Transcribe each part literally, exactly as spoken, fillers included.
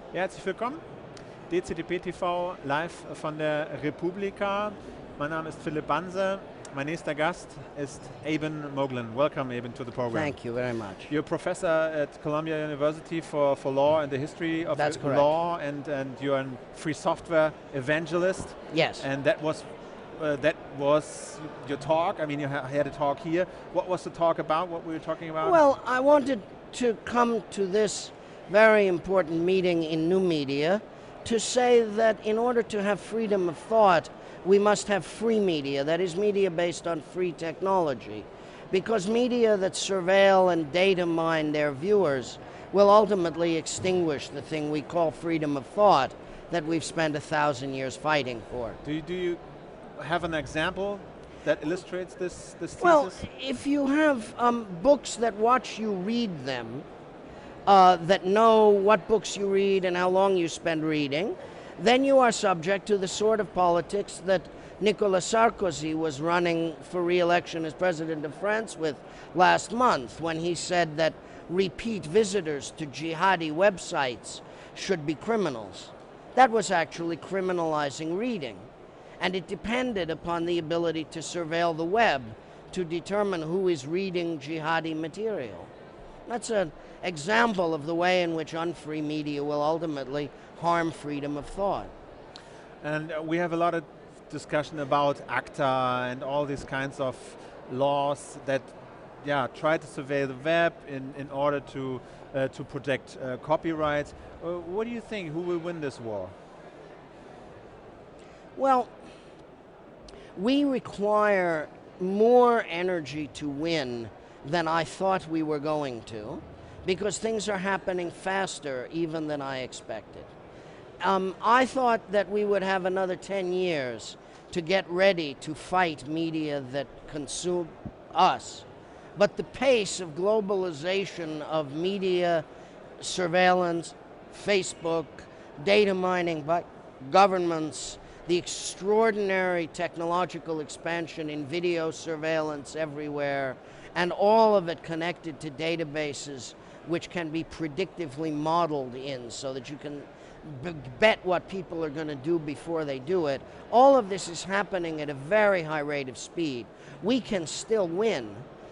Ja, herzlich willkommen. D C T P T V live von der Republika. Mein Name ist Philipp Banse. Mein nächster Gast ist Eben Moglen. Welcome, Eben, to the program. Thank you very much. You're a professor at Columbia University for, for law and the history of That's correct. law, and, and you're a free software evangelist. Yes. And that was uh, that was your talk. I mean, you ha had a talk here. What was the talk about? What were you talking about? Well, I wanted to come to this very important meeting in new media to say that in order to have freedom of thought, we must have free media, that is media based on free technology. Because media that surveil and data mine their viewers will ultimately extinguish the thing we call freedom of thought that we've spent a thousand years fighting for. Do you, do you have an example that illustrates this, this thesis? Well, if you have um, books that watch you read them, uh, that know what books you read and how long you spend reading, then you are subject to the sort of politics that Nicolas Sarkozy was running for re-election as president of France with last month, when he said that repeat visitors to jihadi websites should be criminals. That was actually criminalizing reading, and it depended upon the ability to surveil the web to determine who is reading jihadi material. That's an example of the way in which unfree media will ultimately harm freedom of thought. And uh, we have a lot of discussion about ACTA and all these kinds of laws that yeah, try to survey the web in, in order to, uh, to protect uh, copyright. Uh, what do you think? Who will win this war? Well, we require more energy to win than I thought we were going to, because things are happening faster even than I expected. Um, I thought that we would have another ten years to get ready to fight media that consume us. But the pace of globalization of media surveillance, Facebook, data mining by governments, the extraordinary technological expansion in video surveillance everywhere, and all of it connected to databases which can be predictively modeled in so that you can b bet what people are going to do before they do it. All of this is happening at a very high rate of speed. We can still win.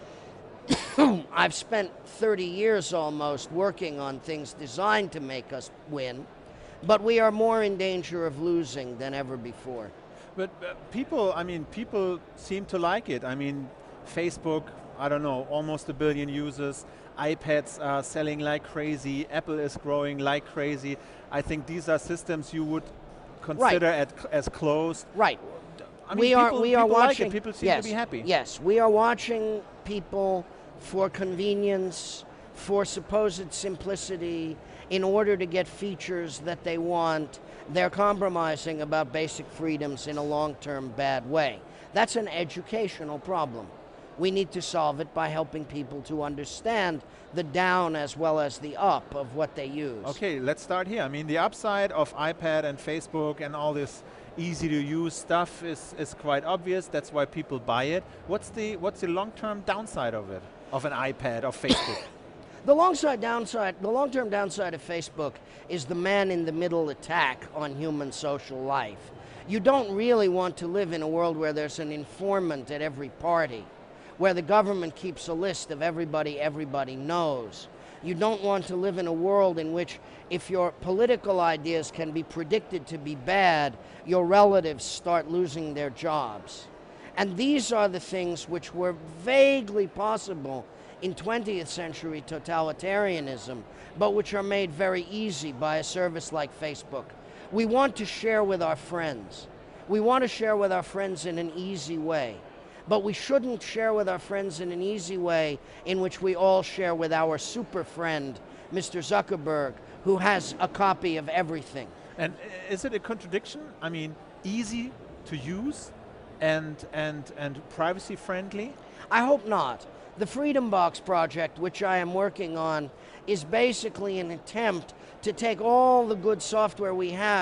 I've spent thirty years almost working on things designed to make us win, but we are more in danger of losing than ever before. But uh, people, I mean, people seem to like it. I mean, Facebook, I don't know, almost a billion users. iPads are selling like crazy. Apple is growing like crazy. I think these are systems you would consider Right. at, as closed. Right. I mean, we people, are, we are people watching, like it. People seem yes, to be happy. Yes, we are watching people for convenience, for supposed simplicity, in order to get features that they want. They're compromising about basic freedoms in a long-term bad way. That's an educational problem. We need to solve it by helping people to understand the down as well as the up of what they use. Okay, let's start here. I mean, the upside of iPad and Facebook and all this easy to use stuff is, is quite obvious. That's why people buy it. What's the, what's the long-term downside of it, of an iPad, of Facebook? The long-side downside, the long-term downside of Facebook is the man-in-the-middle attack on human social life. You don't really want to live in a world where there's an informant at every party, where the government keeps a list of everybody everybody knows. You don't want to live in a world in which, if your political ideas can be predicted to be bad, your relatives start losing their jobs. And these are the things which were vaguely possible in twentieth century totalitarianism, but which are made very easy by a service like Facebook. We want to share with our friends. We want to share with our friends in an easy way. But we shouldn't share with our friends in an easy way in which we all share with our super friend, Mister Zuckerberg, who has a copy of everything. And is it a contradiction? I mean, easy to use and, and, and privacy friendly? I hope not. The Freedom Box project, which I am working on, is basically an attempt to take all the good software we have,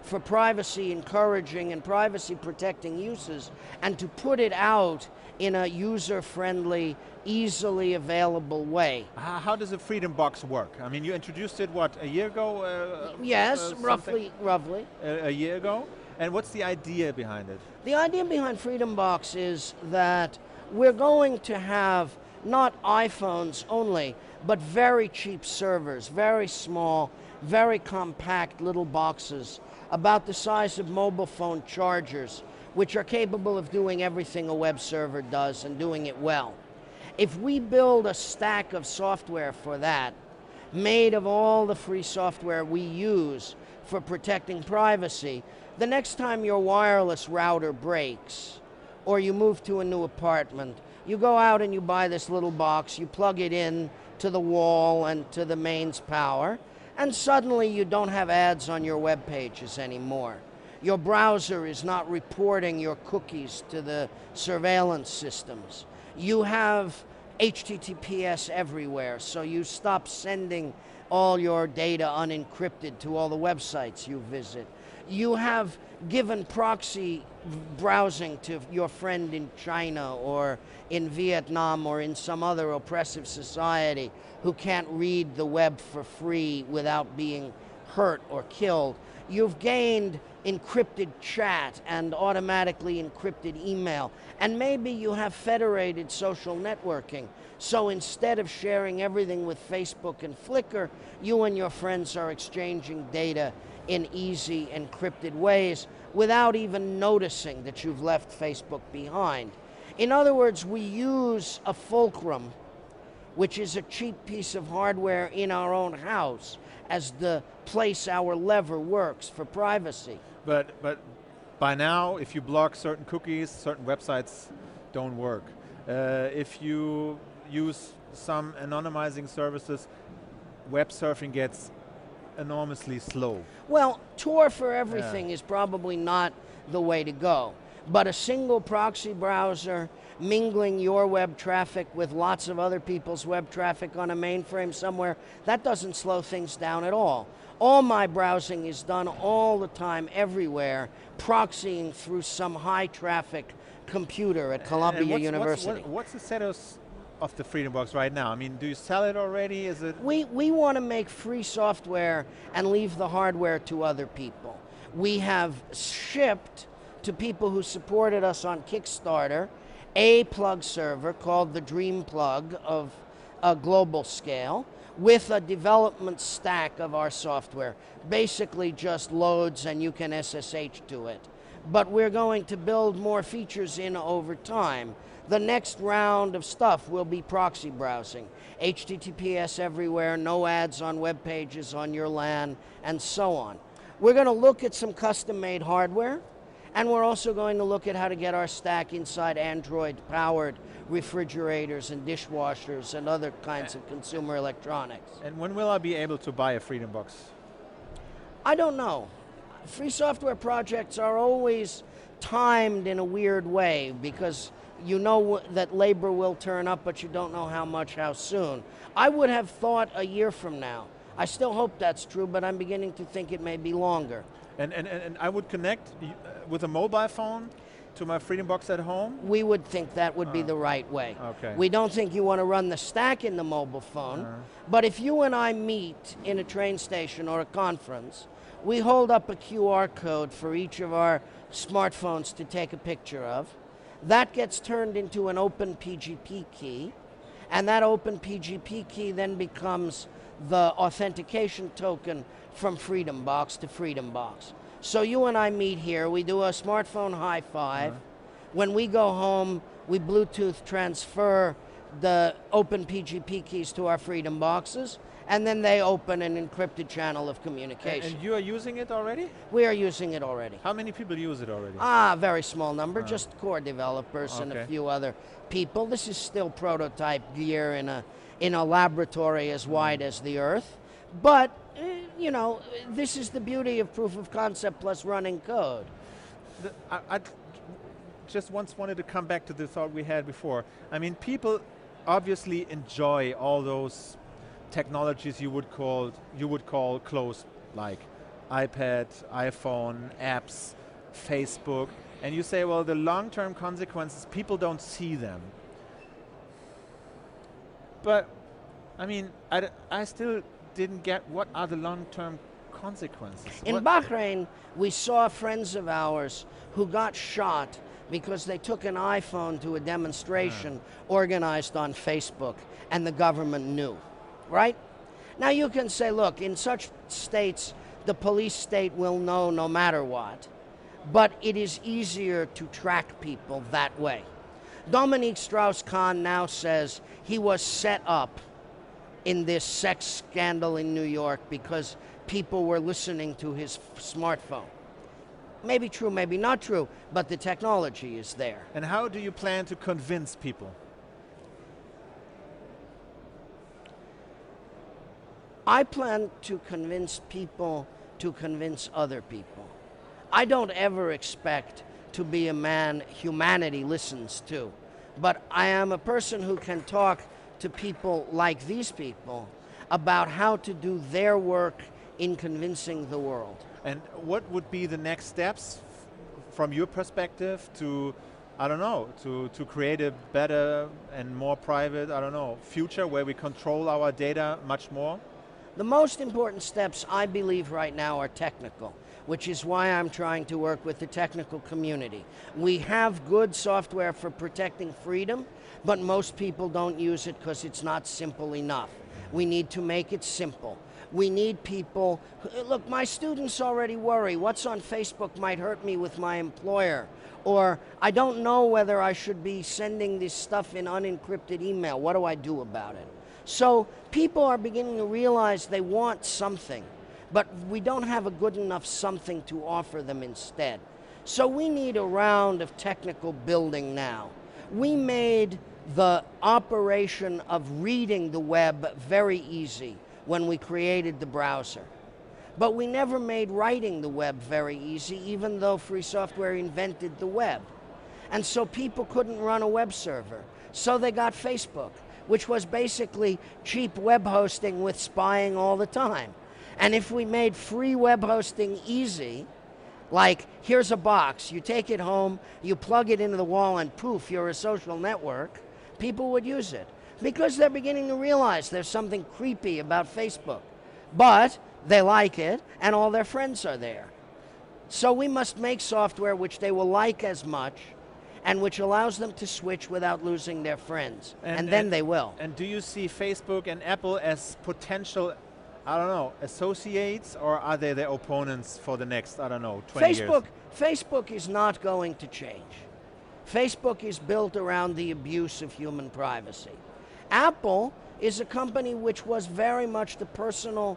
for privacy encouraging and privacy protecting uses, and to put it out in a user-friendly, easily available way. How, how does a Freedom Box work? I mean, you introduced it, what, a year ago? Uh, yes, uh, roughly, roughly. A, a year ago? And what's the idea behind it? The idea behind Freedom Box is that we're going to have not iPhones only, but very cheap servers, very small, very compact little boxes, about the size of mobile phone chargers, which are capable of doing everything a web server does and doing it well. If we build a stack of software for that, made of all the free software we use for protecting privacy, the next time your wireless router breaks, or you move to a new apartment, you go out and you buy this little box, you plug it in to the wall and to the mains power, and suddenly you don't have ads on your web pages anymore. Your browser is not reporting your cookies to the surveillance systems. You have H T T P S everywhere, so you stop sending all your data unencrypted to all the websites you visit. You have given proxy browsing to your friend in China or in Vietnam or in some other oppressive society who can't read the web for free without being hurt or killed. You've gained encrypted chat and automatically encrypted email, and maybe you have federated social networking. So instead of sharing everything with Facebook and Flickr, you and your friends are exchanging data in easy encrypted ways without even noticing that you've left Facebook behind. In other words, we use a fulcrum, which is a cheap piece of hardware in our own house, as the place our lever works for privacy. But, but by now, if you block certain cookies, certain websites don't work. Uh, if you use some anonymizing services, web surfing gets enormously slow. Well, Tor for everything yeah. is probably not the way to go. But a single proxy browser mingling your web traffic with lots of other people's web traffic on a mainframe somewhere, that doesn't slow things down at all. All my browsing is done all the time, everywhere, proxying through some high traffic computer at Columbia what's, University. What's, what, what's the status of the Freedom Box right now? I mean, do you sell it already? Is it? We, we want to make free software and leave the hardware to other people. We have shipped to people who supported us on Kickstarter a plug server called the Dream Plug of a global scale with a development stack of our software. Basically just loads and you can S S H to it. But we're going to build more features in over time. The next round of stuff will be proxy browsing, H T T P S everywhere, no ads on web pages on your LAN, and so on. We're going to look at some custom-made hardware, and we're also going to look at how to get our stack inside Android-powered refrigerators and dishwashers and other kinds of consumer electronics. And when will I be able to buy a Freedom Box? I don't know. Free software projects are always timed in a weird way because you know that labor will turn up, but you don't know how much, how soon. I would have thought a year from now. I still hope that's true, but I'm beginning to think it may be longer. And, and, and I would connect with a mobile phone to my Freedom Box at home? We would think that would uh, be the right way. Okay. We don't think you want to run the stack in the mobile phone, uh. but if you and I meet in a train station or a conference, we hold up a Q R code for each of our smartphones to take a picture of. That gets turned into an open P G P key, and that open P G P key then becomes the authentication token from Freedom Box to Freedom Box. So you and I meet here, we do a smartphone high five. Uh-huh. When we go home, we Bluetooth transfer the open P G P keys to our Freedom Boxes, and then they open an encrypted channel of communication. And, and you are using it already? We are using it already. How many people use it already? Ah, very small number, uh. just core developers okay. and a few other people. This is still prototype gear in a, in a laboratory as wide as the Earth. But, uh, you know, this is the beauty of proof of concept plus running code. The, I, I just once wanted to come back to the thought we had before. I mean, people obviously enjoy all those technologies you would call you would call closed, like iPad, iPhone, apps, Facebook, and you say, well, the long-term consequences, people don't see them. But, I mean, I, d I still didn't get what are the long-term consequences. In what? Bahrain, we saw friends of ours who got shot because they took an iPhone to a demonstration yeah. organized on Facebook, and the government knew, right? Now you can say, look, in such states, the police state will know no matter what, but it is easier to track people that way. Dominique Strauss-Kahn now says he was set up in this sex scandal in New York because people were listening to his smartphone. Maybe true, maybe not true, but the technology is there. And how do you plan to convince people? I plan to convince people to convince other people. I don't ever expect to be a man humanity listens to, but I am a person who can talk to people like these people about how to do their work in convincing the world. And what would be the next steps from your perspective to, I don't know, to, to create a better and more private, I don't know, future where we control our data much more? The most important steps, I believe, right now are technical, which is why I'm trying to work with the technical community. We have good software for protecting freedom, but most people don't use it because it's not simple enough. We need to make it simple. We need people, look, my students already worry, what's on Facebook might hurt me with my employer, or I don't know whether I should be sending this stuff in unencrypted email, what do I do about it? So people are beginning to realize they want something, but we don't have a good enough something to offer them instead. So we need a round of technical building now. We made the operation of reading the web very easy when we created the browser. But we never made writing the web very easy, even though free software invented the web. And so people couldn't run a web server. So they got Facebook, which was basically cheap web hosting with spying all the time. And if we made free web hosting easy, like here's a box, you take it home, you plug it into the wall, and poof, you're a social network, people would use it. Because they're beginning to realize there's something creepy about Facebook. But they like it, and all their friends are there. So we must make software which they will like as much, and which allows them to switch without losing their friends. And, and then and, they will. And do you see Facebook and Apple as potential, I don't know, associates, or are they their opponents for the next, I don't know, twenty Facebook, years? Facebook is not going to change. Facebook is built around the abuse of human privacy. Apple is a company which was very much the personal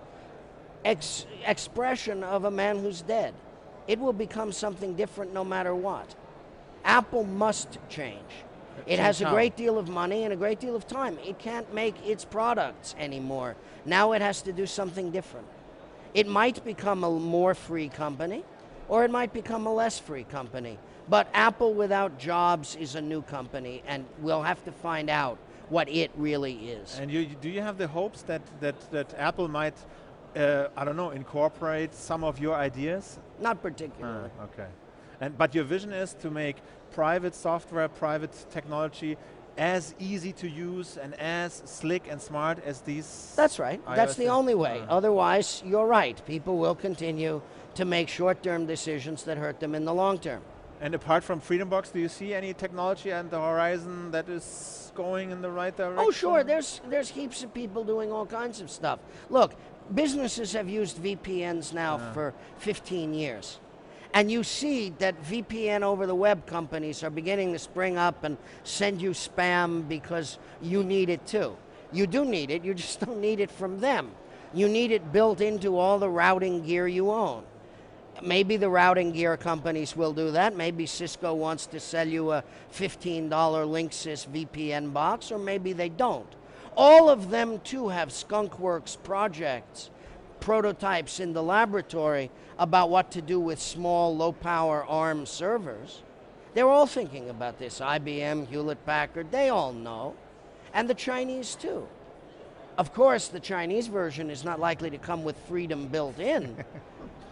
ex expression of a man who's dead. It will become something different no matter what. Apple must change. It has a great deal of money and a great deal of time. It can't make its products anymore. Now it has to do something different. It might become a more free company, or it might become a less free company. But Apple without Jobs is a new company, and we'll have to find out what it really is. And you, do you have the hopes that, that, that Apple might, uh, I don't know, incorporate some of your ideas? Not particularly. Uh, okay. And, but your vision is to make private software, private technology as easy to use and as slick and smart as these? That's right. That's the only way. Uh. Otherwise, you're right. People will continue to make short-term decisions that hurt them in the long term. And apart from FreedomBox, do you see any technology on the horizon that is going in the right direction? Oh, sure. There's, there's heaps of people doing all kinds of stuff. Look, businesses have used V P Ns now uh. for fifteen years. And you see that V P N over the web companies are beginning to spring up and send you spam because you need it too. You do need it, you just don't need it from them. You need it built into all the routing gear you own. Maybe the routing gear companies will do that. Maybe Cisco wants to sell you a fifteen dollar Linksys V P N box, or maybe they don't. All of them too have skunkworks projects, prototypes in the laboratory about what to do with small, low-power ARM servers. They're all thinking about this. I B M, Hewlett-Packard, they all know. And the Chinese too. Of course, the Chinese version is not likely to come with freedom built in,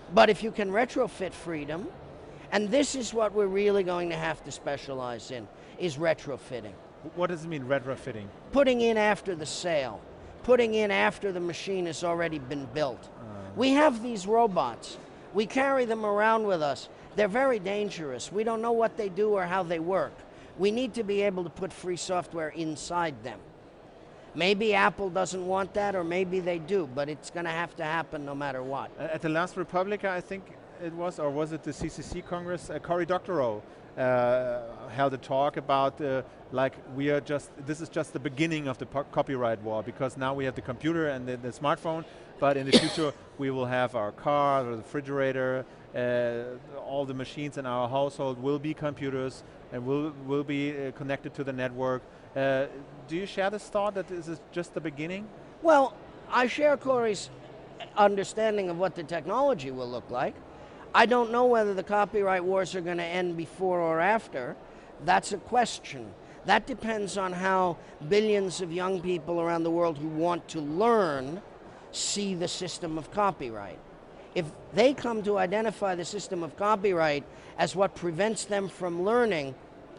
But if you can retrofit freedom, and this is what we're really going to have to specialize in, is retrofitting. What does it mean, retrofitting? Putting in after the sale, putting in after the machine has already been built. Uh. We have these robots. We carry them around with us. They're very dangerous. We don't know what they do or how they work. We need to be able to put free software inside them. Maybe Apple doesn't want that, or maybe they do, but it's going to have to happen no matter what. At the last Republica, I think it was, or was it the C C C Congress, uh, Cory Doctorow uh, held a talk about, uh, like, we are just, this is just the beginning of the copyright war, because now we have the computer and the, the smartphone, but in the future we will have our car, or the refrigerator, uh, all the machines in our household will be computers and will, will be uh, connected to the network. Uh, do you share this thought that this is just the beginning? Well, I share Cory's understanding of what the technology will look like. I don't know whether the copyright wars are going to end before or after. That's a question. That depends on how billions of young people around the world who want to learn see the system of copyright. If they come to identify the system of copyright as what prevents them from learning,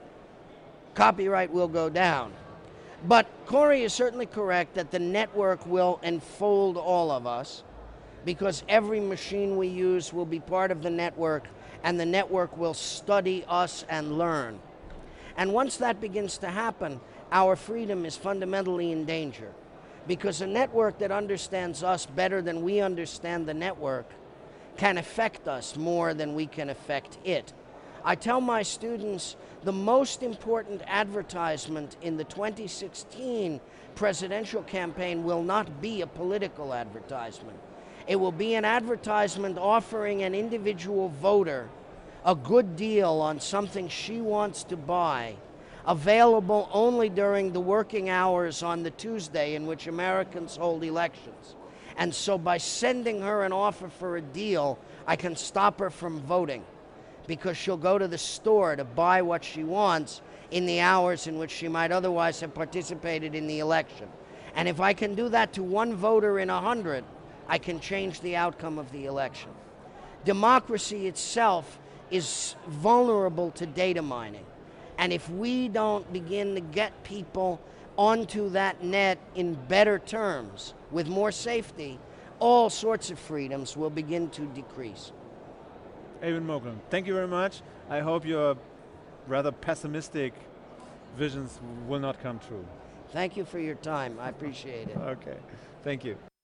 copyright will go down. But Cory is certainly correct that the network will enfold all of us, because every machine we use will be part of the network, and the network will study us and learn. And once that begins to happen, our freedom is fundamentally in danger, because a network that understands us better than we understand the network can affect us more than we can affect it. I tell my students the most important advertisement in the twenty sixteen presidential campaign will not be a political advertisement. It will be an advertisement offering an individual voter a good deal on something she wants to buy, available only during the working hours on the Tuesday in which Americans hold elections. And so by sending her an offer for a deal, I can stop her from voting, because she'll go to the store to buy what she wants in the hours in which she might otherwise have participated in the election. And if I can do that to one voter in a hundred, I can change the outcome of the election. Democracy itself is vulnerable to data mining. And if we don't begin to get people onto that net in better terms, with more safety, all sorts of freedoms will begin to decrease. Eamon Moglen, thank you very much. I hope your rather pessimistic visions will not come true. Thank you for your time. I appreciate it. Okay, thank you.